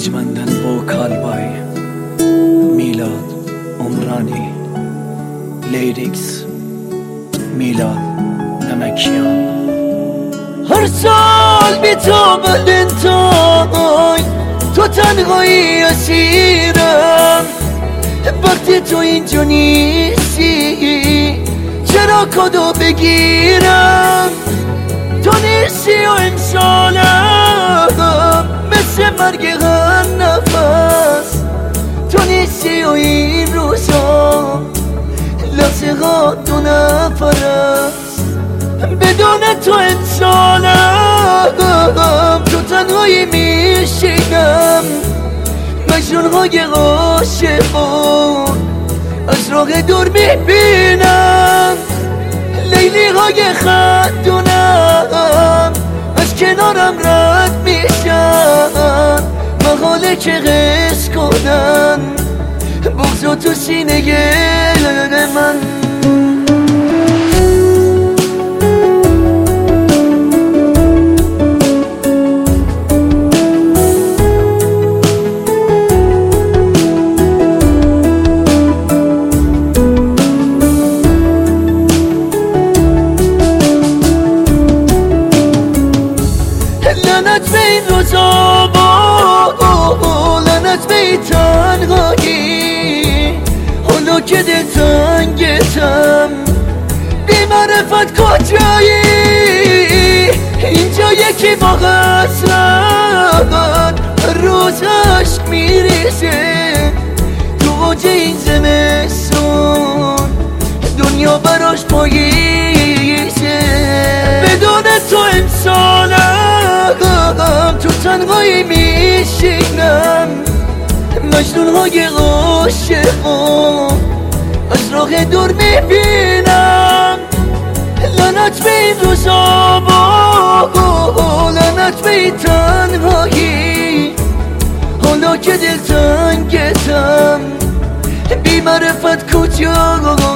ارجمندن وکالبای میلاد عمرانی، لیریکس میلاد نمکیان. هر سال بی تو ولنتاین، تو تنهایی اسیرم. وقتی تو اینجا نیستی چرا کادو بگیرم؟ تو نیستی و امسالم مثل مرگ هر نفس. تو نیستی و این روزا لحظه ها دو نفر است. بدون تو انسانم، تو تنهایی میشینم. مجنون های عاشقان از راه دور میبینم. لیلی های خندونم از کنارم رد میشن. محاله که قصد کنن بغض تو سینه من. لعنت به این روزا با لعنت به این تنهایی. حالا که دل تنگتم بی معرفت کجایی؟ اینجا یکی با غصرت روز عشق میریزه. تو اوج این زمستون دنیا براش پاییزه. بدون تو امسالم تو تنهایی میشینم. مجنون های عاشقان از راه دور میبینم. لعنت به این روزا با لعنت به این تنهایی. حالا که دل تنگتم بی معرفت کجا